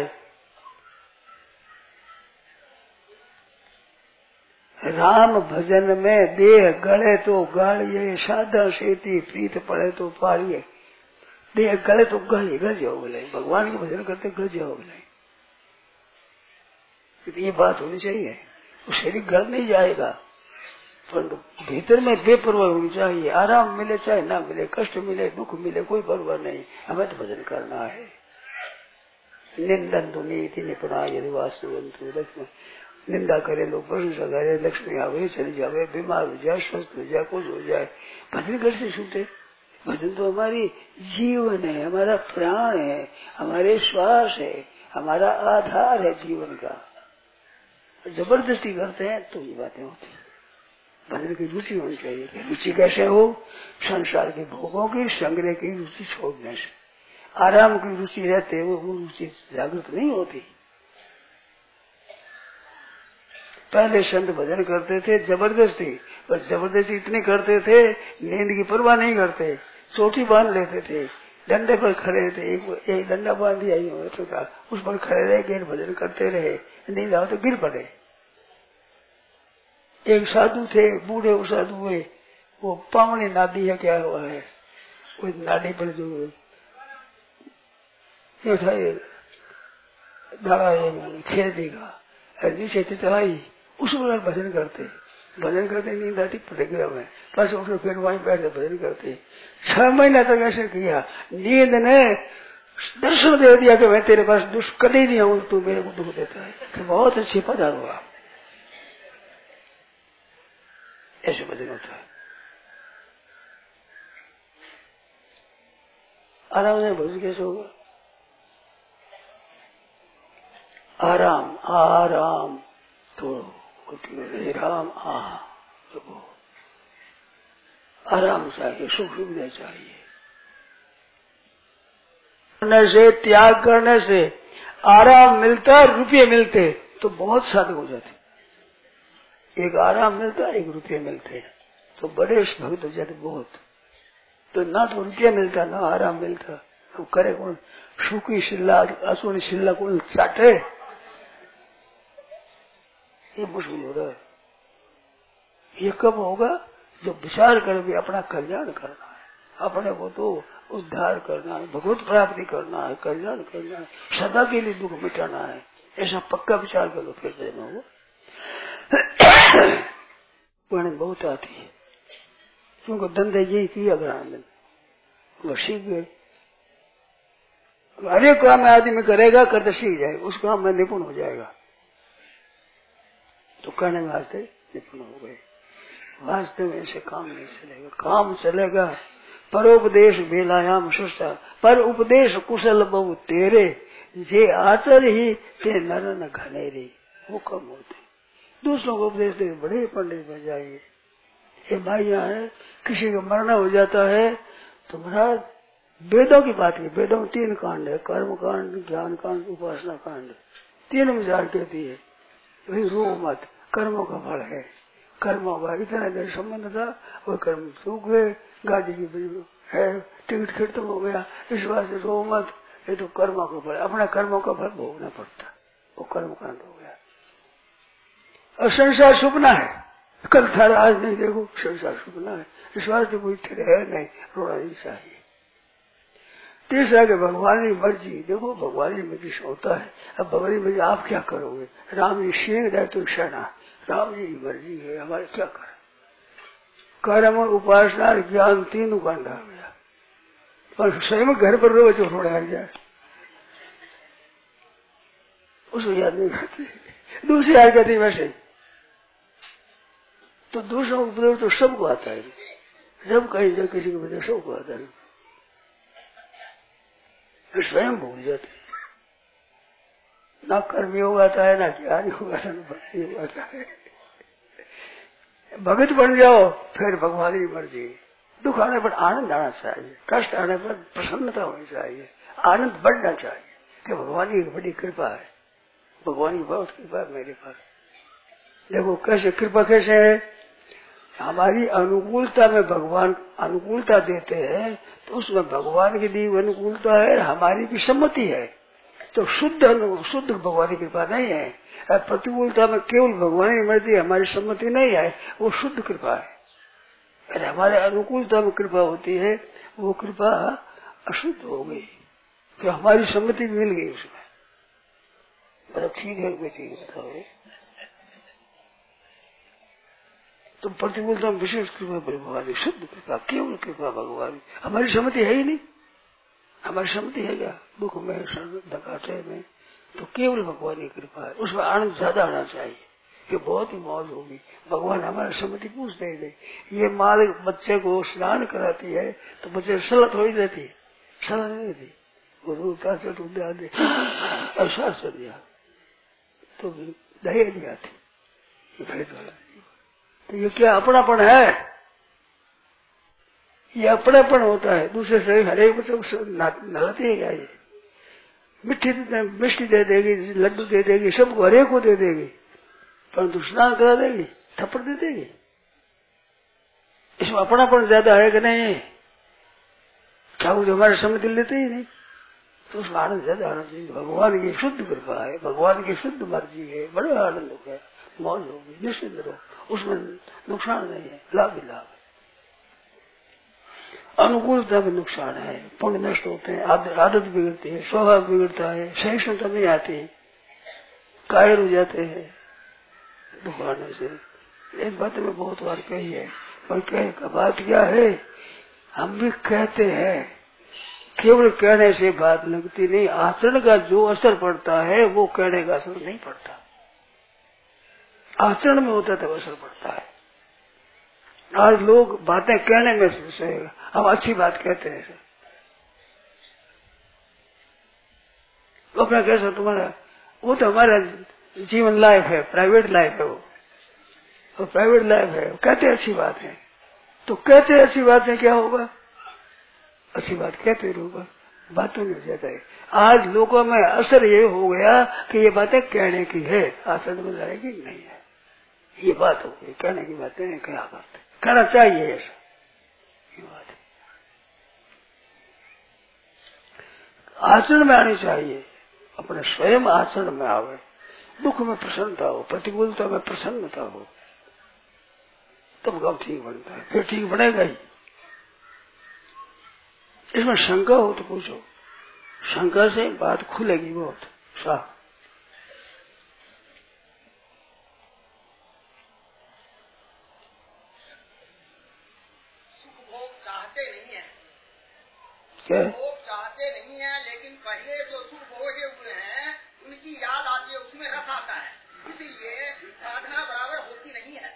राम भजन में देह गले तो गाड़िए, साधा सेती प्रीत पड़े तो पाड़िए। देह गले तो गड़ जाओ बोले, भगवान के भजन करते गड़ जाओ बोले, ये बात होनी चाहिए। वो शरीर गड़ नहीं जाएगा, पर भीतर में बेपरवाह होनी चाहिए। आराम मिले चाहे ना मिले, कष्ट मिले दुख मिले, कोई परवाह नहीं, हमें तो भजन करना है। निंदन तो नीति निपुणा यदि वास्तु लक्ष्मी, निंदा करे लोग, प्रशंसा करे, लक्ष्मी आवे चली जावे, बीमार हो जाए, स्वस्थ हो जाए, कुछ हो जाए, भजन कैसे छूटे? भजन तो हमारी जीवन है, हमारा प्राण है, हमारे श्वास है, हमारा आधार है जीवन का। जबरदस्ती करते हैं तो ये बातें होती हैं। भजन की रुचि होनी चाहिए। रुचि कैसे हो? संसार के भोगों की, संग्रह की रुचि छोड़ने से। आराम की रुचि रहते वो रुचि जागृत नहीं होती। पहले संत भजन करते थे जबरदस्ती, पर जबरदस्ती इतनी करते थे, नींद की परवाह नहीं करते, चोटी बांध लेते थे, डंडे पर खड़े थे, एक डंडा बांध दिया तो था, उस पर खड़े रह गए, भजन करते रहे, नींद आओ तो गिर पड़े। एक साधु थे, बूढ़े वो साधु हुए, वो पावनी नादी है, क्या हुआ है, उस नादी पर जो खेल देगा नीचे चलाई, उस पर भजन करते नींद आती प्रतिक्रिया में, बस उठे फिर वहीं बैठे भजन करते। 6 महीना तक ऐसे किया। नींद ने दर्शन दे दिया कि मैं तेरे पास दुष्ट कभी नहीं आऊं, तू मेरे को दुख देता है। तो बहुत अच्छी पदार हुआ। ऐसे भजन होता है। आराम से भजन कैसे होगा? आराम आराम तोड़ो। राम देखो आराम चाहिए, सुख सुविधा चाहिए। करने से, त्याग करने से आराम मिलता, रुपये मिलते तो बहुत साधक हो जाते। एक आराम मिलता, एक रुपये मिलते तो बड़े भक्त हो जाते बहुत। तो ना तो रुपया मिलता ना आराम मिलता। अब करे कौन? सूखी शिल्ला असुनी शिल्ला कौन चाटे? ये मुश्किल हो रहा है। ये कब होगा? जब विचार कर भी अपना कल्याण करना है, अपने को तो उद्धार करना है, भगवत प्राप्ति करना है, कल्याण करना है, सदा के लिए दुख मिटाना है, ऐसा पक्का विचार करो फिर देना हो। पुण्य बहुत आती है क्योंकि धंधे यही किया ग्रामीण वो सीख गए। हर एक काम में आदमी करेगा, करते सीख जाएगा, उस काम में निपुण हो जाएगा। तो करने में वास्ते निपुण हो गए। वास्तव में ऐसे काम नहीं चलेगा। काम चलेगा परोपदेश बेलायाम सुस्ता, पर उपदेश कुशल बहु तेरे, जे आचर ही ते नर न घनेरे। वो कम होते, दूसरों को उपदेश दे बड़े पंडित बन जाएंगे। ये भाइयां है, किसी का मरना हो जाता है तो महाराज वेदों की बात की, वेदों में 3 कांड है, कर्म कांड, ज्ञान कांड, उपासना कांड, 3 विचार कहती है। वही रो मत, कर्मों का फल है। कर्मों का इतना देर संबंध था, वो कर्म सूख गए, गाड़ी की है, टिकट खत्म हो गया, इस बात से रो मत, ये तो कर्मों का फल, अपना कर्मों का फल भोगना पड़ता, वो कर्म कांड हो गया। और संसार सुपना है, कल था आज नहीं, देखो संसार सुपना है, इस बात से कोई थिर है नहीं, रोना नहीं चाहिए। तीसरा के भगवान की मर्जी, देखो भगवान की मर्जी से होता है। अब भगवान की मर्जी आप क्या करोगे? राम जी शेख जाए तो क्षणा, राम जी की मर्जी है, हमारे क्या करें? कर्म उपासना ज्ञान 3 कांड आ गया, पर स्वयं घर पर रोज थोड़ा आ जाए उसको याद नहीं करते, दूसरी याद करती वैसे। तो दूसरों को उपदेश तो सबको आता है, जब कहीं जब किसी को उपदेश सबको आता है, फिर स्वयं भूल जाते। ना कर्मयोग आता है, ना ज्ञान योग आता है, ना भक्ति योग आता है। भगत बन जाओ फिर भगवान की मर्जी। दुख आने पर आनंद आना चाहिए, कष्ट आने पर प्रसन्नता होनी चाहिए, आनंद बढ़ना चाहिए कि भगवान की बड़ी कृपा है, भगवान की बहुत कृपा है मेरे पास। देखो कैसे कृपा कैसे है, हमारी अनुकूलता में भगवान अनुकूलता देते हैं, तो उसमें भगवान की दी अनुकूलता है, हमारी भी सम्मति है। तो शुद्ध भगवान की कृपा नहीं है। प्रतिकूलता में केवल भगवान की मर्जी, हमारी सम्मति नहीं है, वो शुद्ध कृपा है। अरे हमारे अनुकूलता में कृपा होती है, वो कृपा अशुद्ध हो गई, तो हमारी सम्मति मिल गई उसमें। मतलब ठीक है, कोई चीज बताओ, तो प्रतिकूलता में विशेष कृपा भगवान, शुद्ध कृपा, केवल कृपा भगवान। हमारी सम्मति है ही नहीं, हमारी सम्मति है क्या? दुख में, धकाटे में, तो केवल भगवान की कृपा है। उसमें आनंद ज्यादा आना चाहिए कि बहुत ही मौज होगी। भगवान हमारी सम्मति पूछ देंगे। ये माँ बच्चे को स्नान कराती है तो बच्चे सलाह थोड़ी देती है, सलाह नहीं देती, वो दूध का चट उद्या दे ऐसा चल दिया तो दया नहीं आती। तो ये क्या अपनापन है? ये अपनापन होता है। दूसरे से हरेक बच्चे नहाते है क्या? ये मिष्टी दे देगी, लड्डू दे देगी, सबको हरेक को दे देगी, परंतु स्नान करा देगी, थप्पड़ दे देगी। इसमें अपनापन ज्यादा है कि नहीं? ठाकुर जो हमारे सम्मति लेते ही नहीं, तो उसमें आनंद ज्यादा आना चाहिए। भगवान की शुद्ध कृपा है, भगवान की शुद्ध मर्जी है, बड़ा आनंद हो गया, मौज होगी, निश्चिंत रहो, उसमें नुकसान नहीं है, लाभ ही लाभ है। अनुकूलता में नुकसान है, पुण्य नष्ट होते हैं, आदत बिगड़ती है, स्वभाव बिगड़ता है, सहिष्णुता नहीं आती है, कायर हो जाते हैं दुख आने से। एक बात में बहुत बार कही है, पर कहे का बात क्या है, हम भी कहते हैं, केवल कहने से बात लगती नहीं, आचरण का जो असर पड़ता है वो कहने का असर नहीं पड़ता, आचरण में होता तब असर पड़ता है। आज लोग बातें कहने में से हम अच्छी बात कहते हैं, तो अपना कैसा तुम्हारा, वो तो हमारा जीवन लाइफ है, प्राइवेट लाइफ है, वो और प्राइवेट लाइफ है, कहते अच्छी बात है, तो कहते अच्छी बात है, क्या होगा? अच्छी बात कहते रहोगा, बातों में हो जाता है। आज लोगों में असर ये हो गया कि ये बातें कहने की है, आचरण में जाएगी नहीं है। ये बात हो गई, कहने की बातें हैं, क्या बात है, कहना चाहिए ऐसा, ये बात है। आचरण में आनी चाहिए, अपने स्वयं आचरण में आवे, दुख में प्रसन्नता हो, प्रतिकूलता में प्रसन्नता हो, तब काम ठीक बनता है, फिर ठीक बनेगा ही। इसमें शंका हो तो पूछो, शंका से बात खुलेगी बहुत साफ। सुख भोग चाहते नहीं है, क्या भोग चाहते नहीं है, लेकिन पहले जो सुख भोगे हुए हैं उनकी याद आती है, उसमें रस आता है, इसलिए साधना बराबर होती नहीं है।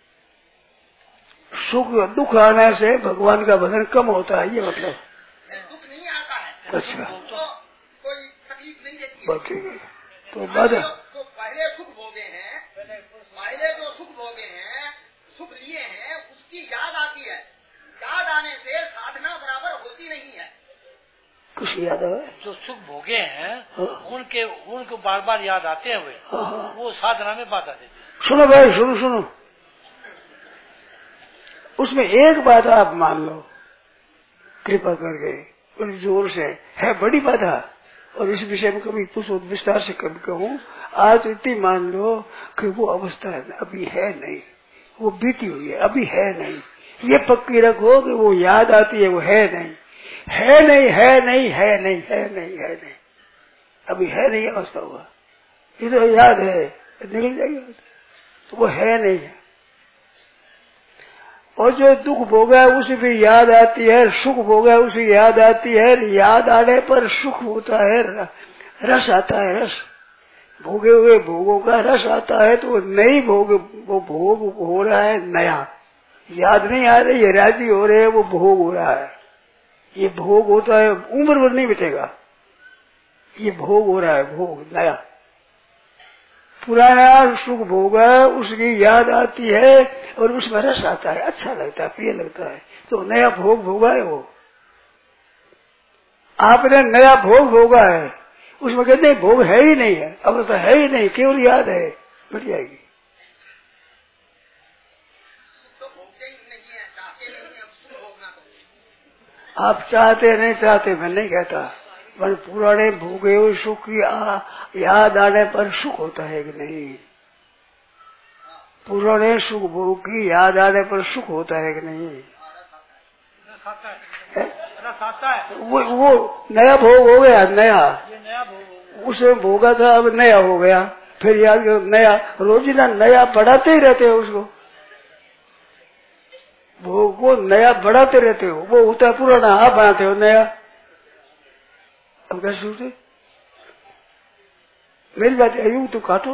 सुख दुख आने से भगवान का भजन कम होता है, ये मतलब दुख नहीं आता है। अच्छा, तो कोई तकलीफ नहीं देती है। बात ठीक है। तो बात तो पहले सुख भोगे हैं, पहले जो सुख भोगे हैं, सुख लिए हैं, उसकी याद आती है, याद आने से साधना बराबर होती नहीं है। कुछ याद है जो सुख भोगे हैं हाँ। उनको बार बार याद आते हुए हाँ। वो साधना में बाधा देते। सुनो भाई, सुनो, उसमें एक बात आप मान लो कृपा करके, बड़ी जोर से, है बड़ी बाधा, और इस विषय में कभी पूछो विस्तार से कभी कहूँ, आज इतनी मान लो कि वो अवस्था अभी है नहीं, वो बीती हुई है, अभी है नहीं। ये पक्की रखो कि वो याद आती है, वो है नहीं, है नहीं, है नहीं, है नहीं, है नहीं, है नहीं, अभी है नहीं अवस्था हुआ। ये तो याद है, निकल जाएगी, तो वो है नहीं है। और जो दुख भोगा है उसे भी याद आती है, सुख भोगा है उसे याद आती है, याद आने पर सुख होता है, रस आता है, रस भोगे हुए भोगों का रस आता है। तो नई भोग, वो भोग हो रहा है नया, याद नहीं आ रही है, राजी हो रहे हैं, वो भोग हो रहा है। ये भोग होता है, उम्र भर नहीं मिटेगा, ये भोग हो रहा है, भोग नया। पुराना सुख भोगा उसकी याद आती है और उसमें रस आता है, अच्छा लगता है, प्रिय लगता है, तो नया भोग भोगा है वो। आपने नया भोग भोगा है, उसमें कहते हैं भोग है ही नहीं है, अब तो है ही नहीं, केवल याद है, मिट जाएगी। तो भोगते ही नहीं है, चाहते नहीं है सुख भोगना। तो आप चाहते नहीं चाहते मैं नहीं कहता, पर पुराने भोगे हुए सुख की याद आने पर सुख होता है कि नहीं? पुराने सुख भोग की याद आने पर सुख होता है कि नहीं? रस आता है। वो नया भोग हो गया, नया, ये नया भोग उसे भोगा था, अब नया हो गया, फिर याद नया, रोजीना नया बढ़ाते ही रहते हो उसको, भोग को नया बढ़ाते रहते हो, वो होता है पुराना, आप बनाते हो नया। अब कैसे सोचते? मेरी बात यूं तो काटो।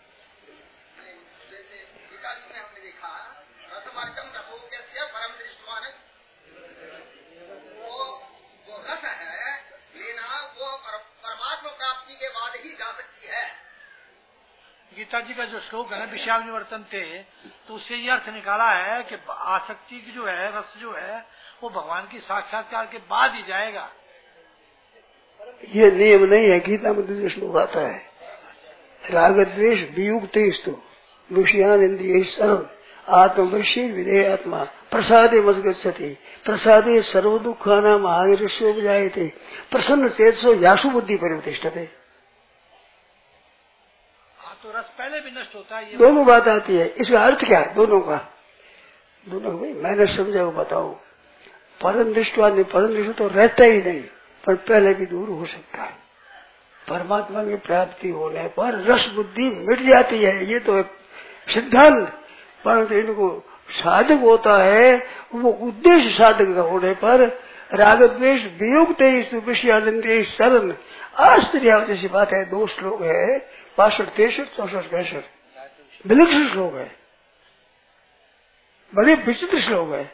जैसे गीताजी में हमने देखा रसमार्गम रसोप्यस्य परम दृष्टवान, वो जो रस है लेना वो परमात्मा प्राप्ति के बाद ही जा सकती है। गीता जी का जो श्लोक है ना विषयानुवर्तन थे, तो उससे ये अर्थ निकाला है कि आसक्ति की जो है, रस जो है, वो भगवान की साक्षात्कार के बाद ही जाएगा। ये नियम नहीं है, गीता में दूसरे श्लोक आता है, राग द्वेष वियुक्त विषयान इंद्रिय सर्व आत्मवश्य विधेय आत्मा प्रसादे मद्गच्छति प्रसादे सर्व दुखानाम आयुष्योपजायते प्रसन्न चेतसो यासु बुद्धि परिवर्तिष्ठते। तो रस पहले भी नष्ट होता है। ये दोनों बात आती है, इसका अर्थ क्या है दोनों का? दोनों भाई मैंने समझा वो बताओ। परम दृष्टवा नहीं, परम दृष्टि तो रहता ही नहीं, पर पहले भी दूर हो सकता है। परमात्मा की प्राप्ति होने पर रस बुद्धि मिट जाती है, ये तो सिद्धांत। परंतु इनको साधक होता है, वो उद्देश्य साधक का होने पर राग द्वेष वियुक्त विषयानंद शरण आश्चर्य जैसी बात है। 2 श्लोक है, 62, 63, 64, 65 विलक्षण श्लोक है, बड़े विचित्र श्लोक है।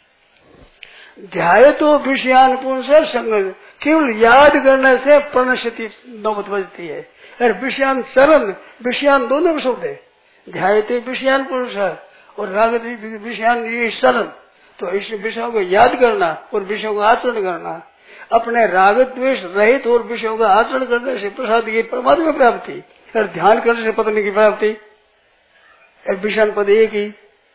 ध्याय तो विषयान पुंस संग, केवल याद करने से प्रणशति नौबत बजती है। और विषयान शरण, विषयान दोनों के शब्द है। ध्यायते विषयान पुंस और राग विषयान शरण, तो इस विषयों को याद करना और विषयों का आचरण करना। अपने राग द्वेष रहित और विषयों का आचरण करने से प्रसाद की परमात्मा प्राप्ति, और ध्यान करने से पत्नी की प्राप्ति, विषान पद एक ही।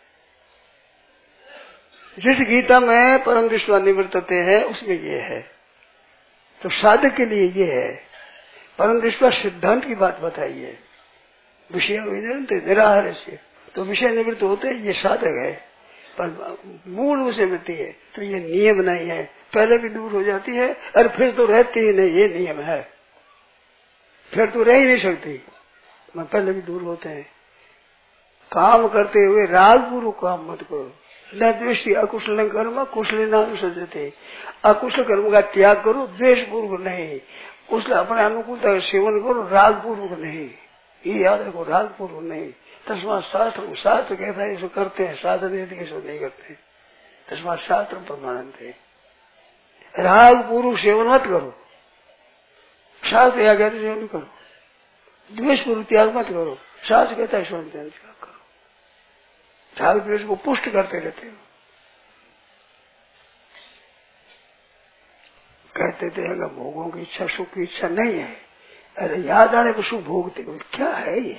जिस गीता में परम दृष्टि निवर्तते है उसमें ये है। तो साधक के लिए ये है। परम दृष्टि सिद्धांत की बात बताइए, विषय निराहार से तो विषय निवृत्त होते ये साधक है, पर मूल उसे मिलती है तो ये नियम नहीं है। पहले भी दूर हो जाती है और फिर तो रहती ही नहीं, ये नियम है। फिर तो रह ही नहीं सकती, पहले भी दूर होते हैं। काम करते हुए राग पूर्वक काम मत करो। न द्वेषी अकुशल कर्म कुशल नाम सजते, अकुशल कर्म का त्याग करो, द्वेष पूर्वक नहीं। कुशल अपने अनुकूलता का सेवन करो, राग पूर्वक नहीं। ये याद रखो, राग पूर्वक नहीं। तस्मात् शास्त्र, शास्त्र कहता है इसको करते हैं, साधन यदि इसको नहीं करते। तस्मात् शास्त्र प्रमाणन्ते, राग पूर्वक सेवन मत करो। शास्त्र या कहते सेवन करो, द्वेष पूर्वक त्याग मत करो। शास्त्र कहता है सेवन त्याग करो। राग द्वेष को पुष्ट करते रहते हो। कहते थे अगर भोगों की इच्छा, सुख की इच्छा नहीं है, अरे याद आने पर सुख भोगते हो, क्या है ये?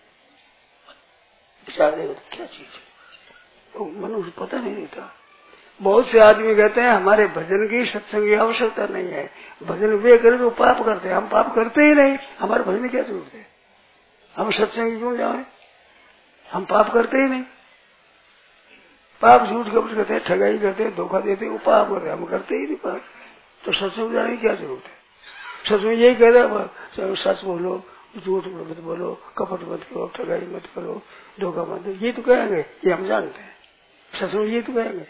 विचार देखो क्या चीज है, तो मनुष्य पता नहीं देता। बहुत से आदमी कहते हैं हमारे भजन की सत्संग की आवश्यकता नहीं है, भजन वे करें तो पाप करते हैं, हम पाप करते ही नहीं, हमारे भजन की क्या जरूरत है? हम सत्संग क्यों जाए? हम पाप करते ही नहीं। पाप झूठ कपट करते हैं, ठगाई करते हैं, धोखा देते हैं, वो पाप करते हैं, हम करते ही नहीं पाप। तो सत्संग जाने की क्या जरूरत है? सत्संग यही कहता है सच बोलो, झूठ मत बोलो, कपट मत करो, ठगाई मत करो, धोखा मत दो, ये तो कहेंगे, ये हम जानते हैं। सत्संग ये तो कहेंगे,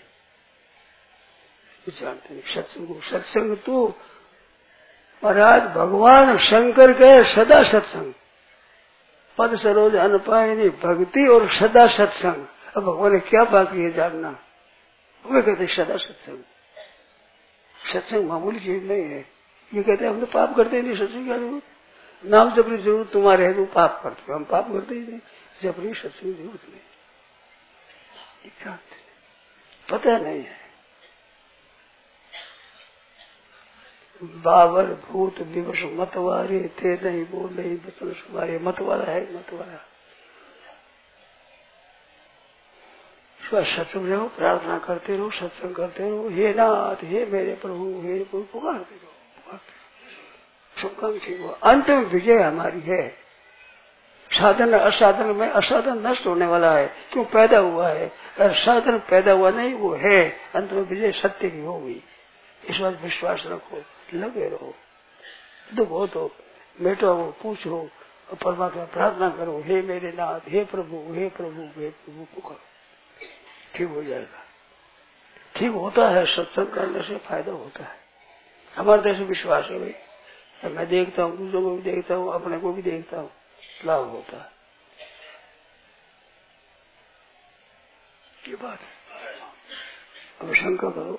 जानते नहीं सत्संग। सत्संग तो महाराज भगवान शंकर के सदा सत्संग, पद सरोज अनपायनी भक्ति और सदा सत्संग। अब भगवान ने क्या बात की है जानना, वे कहते सदा सत्संग। सत्संग मामूली चीज नहीं है। ये कहते हैं हम तो पाप करते ही नहीं, सत्संग क्या जरूरत? नाम जबरी जरूरत तुम्हारे है तो पाप करते हो, हम पाप करते ही नहीं, जबरी सत्संग जरूरत नहीं। जानते नहीं, पता नहीं है। बाबर भूत विवश मतवारे थे नहीं बोले बचन सुमारे, मतवाला है मतवाला। सत्संग रहो, प्रार्थना करते रहो, सत्संग करते रहो। हे नाथ, हे मेरे प्रभु, हे प्रभु, पुकारते रहो, पुकारते रहो, सब काम ठीक हो। अंत में विजय हमारी है। साधन असाधन में, असाधन नष्ट होने वाला है, क्यों पैदा हुआ है, और साधन पैदा हुआ नहीं, वो है। अंत में विजय सत्य की होगी, इस बात विश्वास रखो, लगे रहो। दुख हो तो बैठो, पूछो, और परमात्मा प्रार्थना करो, हे मेरे नाथ, हे प्रभु, हे प्रभु, हे प्रभु, पुकारो, ठीक हो जाएगा। ठीक होता है, सत्संग करने से फायदा होता है। हमारे देश में विश्वास है भाई, मैं देखता हूँ, दूसरों को भी देखता हूँ, अपने को भी देखता हूँ, लाभ होता है। ये बात अब शंका करो,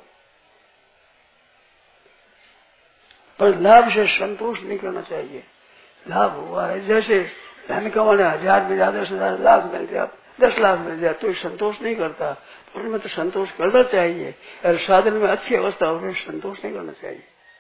पर लाभ से संतोष नहीं करना चाहिए। लाभ हुआ है, जैसे धन कमाने 1000 में ज्यादा 10,000 लाख मिल जाए, 10 लाख मिल जाए तो संतोष नहीं करता, तो उनमें तो संतोष करना चाहिए। और साधन में अच्छी अवस्था हो संतोष नहीं करना चाहिए।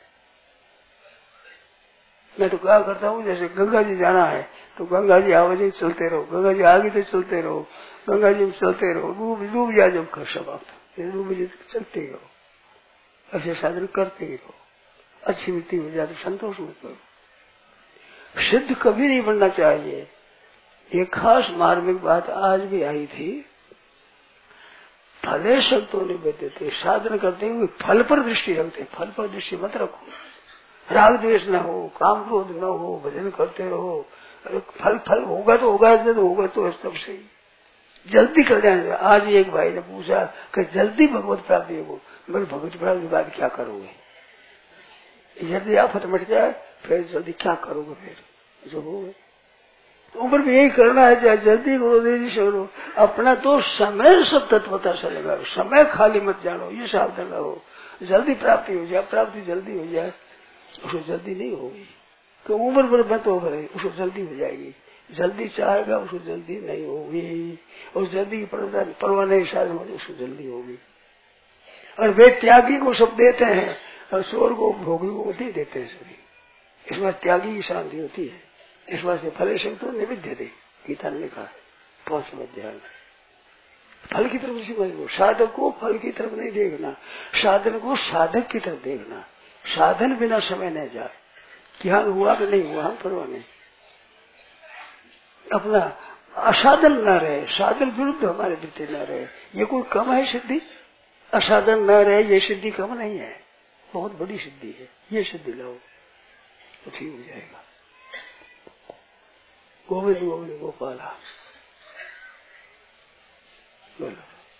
मैं तो क्या करता हूँ, जैसे गंगा जी जाना है तो गंगा जी आवाज चलते रहो, गंगा जी आगे तो चलते रहो, गंगा जी में चलते रहो, डूब जाए जब घर समाप्त, डूब जी चलते ही रहो, ऐसे साधन करते ही रहो। अच्छी वृत्ति हो जाए तो संतोष मत करो। सिद्ध कभी नहीं बनना चाहिए। एक खास मार्मिक बात आज भी आई थी, फले शब्दों ने बेते थे, साधन करते हुए फल पर दृष्टि रखते, फल पर दृष्टि मत रखो। राग द्वेष न हो, काम क्रोध न हो, भजन करते रहो। फल फल होगा तो होगा, तो होगा तो सब सही, जल्दी कर जाए। आज एक भाई ने पूछा कि जल्दी भगवत प्राप्ति हो, मैं भगवत प्राप्ति के बाद क्या करोगे? यदि आफत मट जाए फिर जल्दी क्या करोगे? फिर जो हो उम्र में यही करना है, चाहे जल्दी करो देरी से करो, अपना तो समय सब तत्वता से लगाओ, समय खाली मत जानो, ये सावधान रहो। जल्दी प्राप्ति हो जाए, प्राप्ति जल्दी हो जाए, उसको जल्दी नहीं होगी। तो उम्र भर मत हो भरे, उसको जल्दी हो जाएगी। जल्दी चाहेगा उसको जल्दी नहीं होगी, और जल्दी की परवाह नहीं साधन तो उसको जल्दी होगी। और वे त्यागी को सब देते हैं और स्वर्ग को भोगी को नहीं देते हैं सभी। इस बार त्यागी की शांति होती है। इस बार से फले से तो निविध्य दे, गीता ने लिखा 5वें अध्याय में। फल की तरफ उसी साधक को फल की तरफ नहीं देखना, साधन को साधक की तरफ देखना। साधन बिना समय नहीं जाए, ज्ञान हुआ कि नहीं हुआ परवाह नहीं। अपना असाधन न रहे, साधन विरुद्ध हमारे प्रति न रहे, ये कोई कम है सिद्धि? असाधन न रहे ये सिद्धि कम नहीं है, बहुत बड़ी सिद्धि है। ये सिद्धि लाओ तो ठीक हो जाएगा। गोविंद गोविंद गोपाला बोलो।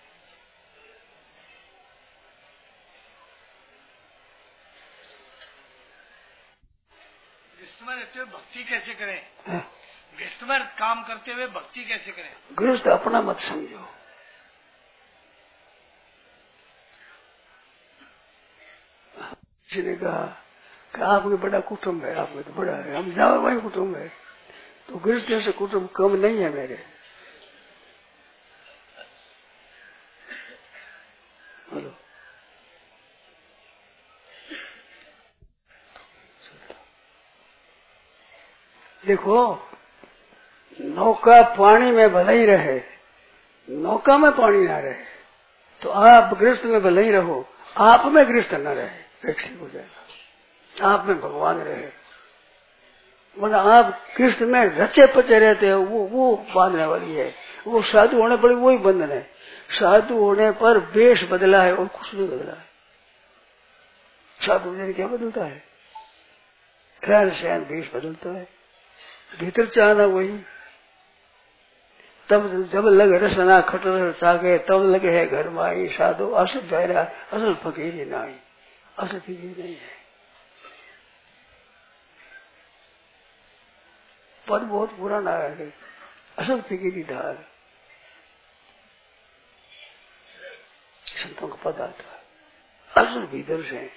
गृहस्थ में रहते हुए भक्ति कैसे करें? गृहस्थ में काम करते हुए भक्ति कैसे करें? गृहस्थ अपना मत समझो। किसी ने कहा कि आपके बड़ा कुटुंब है, आपके तो बड़ा है, हम जाओ वही कुटुंब है, तो गृहस्थ जैसे कुटुंब कम नहीं है मेरे। बोलो देखो, नौका पानी में भले ही रहे, नौका में पानी ना रहे, तो आप गृहस्थ में भले ही रहो, आप में गृहस्थ न रहे, ठीक हो जाएगा। आप में भगवान रहे, मतलब आप गृहस्थ में रचे पचे रहते हो, वो बांधने वाली है। वो साधु होने पर वही बंधन है। साधु होने पर वेश बदला है और कुछ नहीं बदला है। साधु होने क्या बदलता है? रहन सहन वेश बदलता है, भीतर चाहना वही। तब जब लग रसना खटर सागे, तब लगे है घर माई। साधु असल बहरा असल फकीरी नाई, असल फकीर नहीं है। पद बहुत पुराना है, असल फकीरी धार संतों का पद आता है। असल भीतर से,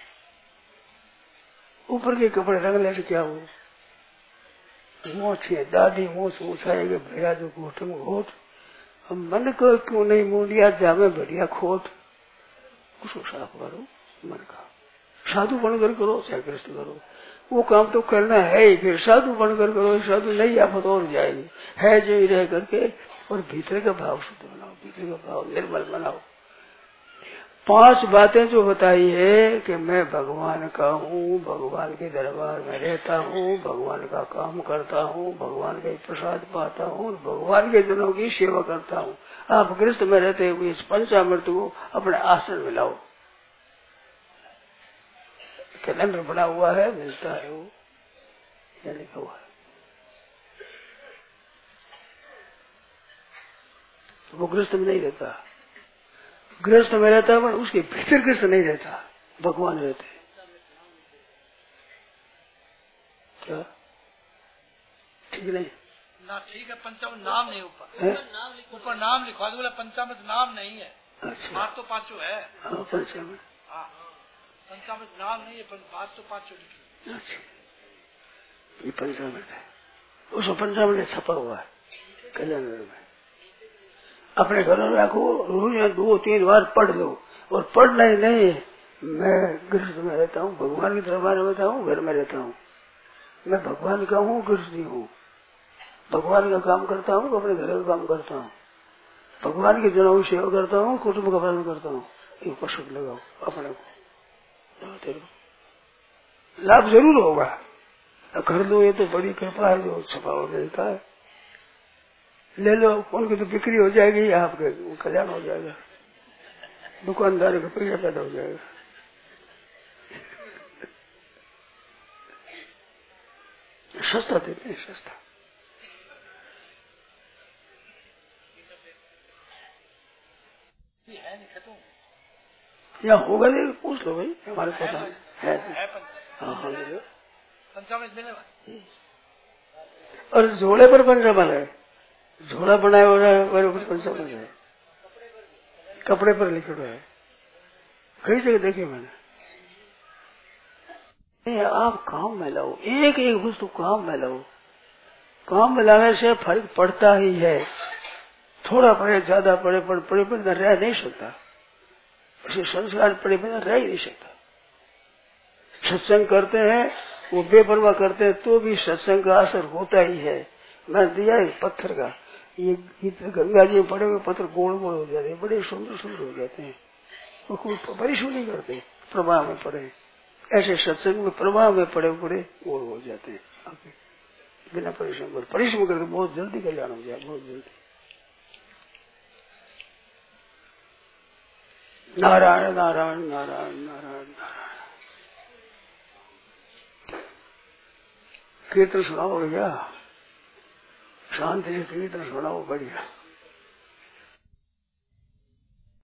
ऊपर के कपड़े रंग ले क्या हो, मोछ है दादी मोछ उछाएगे भैया जो घोट में घोट, हम मन को क्यों नहीं मूंडिया जामे बढ़िया खोट, उसको साफ करो मन का। साधु बनकर करो चाहे गृहस्थ करो, वो काम तो करना है ही। फिर साधु बनकर करो, साधु नहीं आफत और जाएगी है जो ही रह करके। और भीतर का भाव शुद्ध बनाओ, भीतर का भाव निर्मल बनाओ। 5 बातें जो बताई है कि मैं भगवान का हूँ, भगवान के दरबार में रहता हूँ, भगवान का काम करता हूँ, भगवान का प्रसाद पाता हूँ, भगवान के जनों की सेवा करता हूँ। आप गृहस्थ में रहते हुए इस पंचामृत को अपने आश्रम में लाओ। कैलेंडर बना हुआ है, मिलता है, वो क्या लिखा हुआ है। वो गृहस्थ में नहीं रहता, गृहस्थ में रहता है पर उसके भीतर गृहस्थ नहीं रहता, भगवान रहते हैं। क्या ठीक नहीं ना? ठीक है, पंचामृत नाम नहीं, ऊपर नाम लिखवा दो, पंचामृत नाम नहीं है। अच्छा, बात तो 5 है। हाँ, पंचामृत, हाँ, पंचामृत नाम नहीं है, बात तो 5 लिखी। अच्छा, ये पंचामृत है, उसमें पंचामृत छपा हुआ है कैलेंडर में। अपने घरों में रखो, रोज 2-3 बार पढ़ लो। और पढ़ना ही नहीं, मैं गृहस्थ में रहता हूँ, भगवान के दरबार में रहता हूँ, घर में रहता हूँ, मैं भगवान का हूँ, गृहस्थी हूँ, भगवान का काम करता हूँ, अपने घर का काम करता हूँ, भगवान के जनों की सेवा करता हूँ, कुटुंब का पालन करता हूँ। ये पशु लगाओ अपने को, लाभ जरूर होगा। कर लो, ये तो बड़ी कृपा है जो छपा हो मिलता है। ले लो, उनकी तो बिक्री हो जाएगी, आपके कल्याण हो जाएगा, दुकानदार का पैसा पैदा हो जाएगा। सस्ता देते हैं, सस्ता। या होगा नहीं, पूछ लो भाई, हमारे पता है। हाँ, पंचामृत मिलेगा। और झोले पर पंचामृत है, झोला बनाया हो रहा है, पंचामृत है, कपड़े पर लिखा हुआ है, कई जगह देखे मैंने। आप काम में लाओ, एक एक वस्तु काम में लाओ, काम मिलाने से फर्क पड़ता ही है, थोड़ा पड़े ज्यादा पड़े पर पड़े बिना रह नहीं सकता, ऐसे संस्कार पड़े बिना रह ही नहीं सकता। सत्संग करते हैं वो बेपरवाह करते हैं तो भी सत्संग का असर होता ही है। मैं दिया है पत्थर का, ये गंगा जी में पड़े हुए पत्थर गोल गोल हो जाते हैं, बड़े सुंदर सुंदर हो जाते हैं, वो कोई परिश्रम नहीं करते, प्रवाह में पड़े। ऐसे सत्संग में प्रवाह में पड़े पड़े गोल हो जाते हैं, बिना परिश्रम कर, परिश्रम करके बहुत जल्दी कल्याण हो जाए, बहुत जल्दी। नारायण नारायण नारायण नारायण नारायण। कीर्तन सुनाओ भैया, शांति से कीर्तन सुनाओ, बढ़िया।